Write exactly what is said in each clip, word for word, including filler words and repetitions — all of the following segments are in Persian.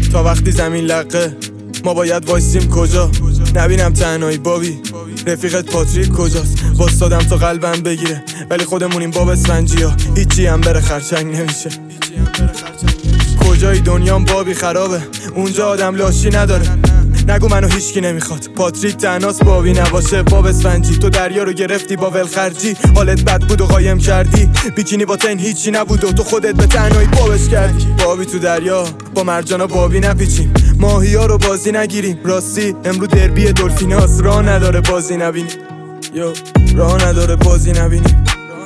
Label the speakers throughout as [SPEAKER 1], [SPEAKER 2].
[SPEAKER 1] تا وقتی زمین لقه ما باید وایسیم کجا؟ نبینم تنهایی بابی رفیقت پاتریک کجاست؟ واسادم تا قلبم بگیره ولی خودمونیم باب اسفنجی ها، هیچی هم بره خرچنگ نمیشه. کجایی دنیام بابی خرابه، اونجا آدم لاشی نداره. نگو منو هیچکی نمیخواد، پاتریک تنهاست بابی نباشه. باب اسفنجی تو دریا رو گرفتی با ولخرجی، حالت بد بود و قایم کردی. بیکینی با تن هیچی نبود و تو خودت به تنهایی بابش کردی. بابی تو دریا با مرجانا بابی نپیچیم، ماهی ها رو بازی نگیریم. راستی امرو دربی دلفیناس، راه نداره بازی نبینیم. یو راه نداره بازی نبینیم.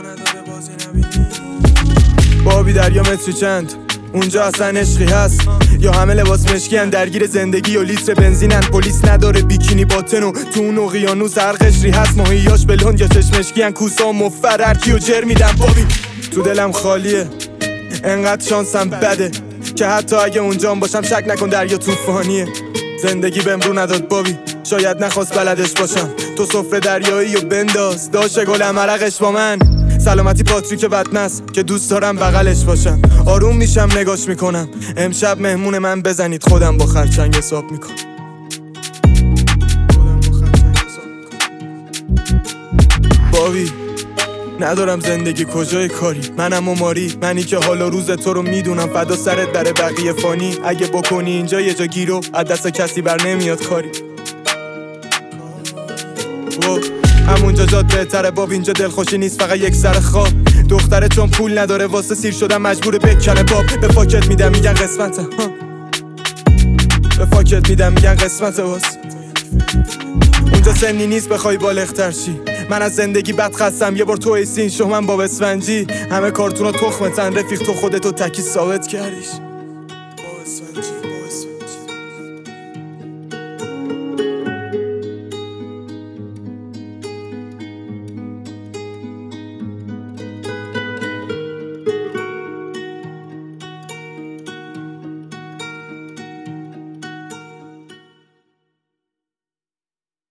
[SPEAKER 1] بابی دریا متری چند؟ اونجا اصلا عشقی هست یا همه لباس مشکین؟ درگیر زندگی و لیتر بنزینن، پلیس نداره بیکینی باطن و تو اون اقیانوس هر قشری هست. ماهیاش بلوند یا چشمشکین، کوسا و مفررکی و جر میدن. بابی تو دلم خالیه، انقدر شانسم بده که حتی اگه اونجا باشم شک نکن دریا طوفانیه. زندگی بهم رو نداد بابی، شاید نخواست بلدش باشم. تو سفره دریایی و بنداز، داشه گلم عرقش با من. سلامتی پاتریک بدنس که دوست دارم بغلش باشم. آروم میشم نگاش میکنم، امشب مهمون من بزنید خودم با خرچنگ حساب میکنم. بابی ندارم زندگی کجای کاری، منم و ماری، منی که حالا روز تو رو میدونم. فدا سرت بره بقیه فانی، اگه بکنی اینجا یه جا گیرو از دست کسی بر نمیاد کاری. همونجا جات بهتره باب، اینجا دلخوشی نیست فقط یک سر خواب. دختره چون پول نداره واسه سیر شدن مجبور بکنه باب. به فاکت میدم میگن قسمته، به فاکت میدم میگن قسمته. واس اونجا سنی نیست بخوای بالغتر شی. من از زندگی بد خستم، یه بار تو ایسین شو من باب اسفنجی. همه کارتونا تخمتن رفیق، تو خودتو تکی ثابت کردیش.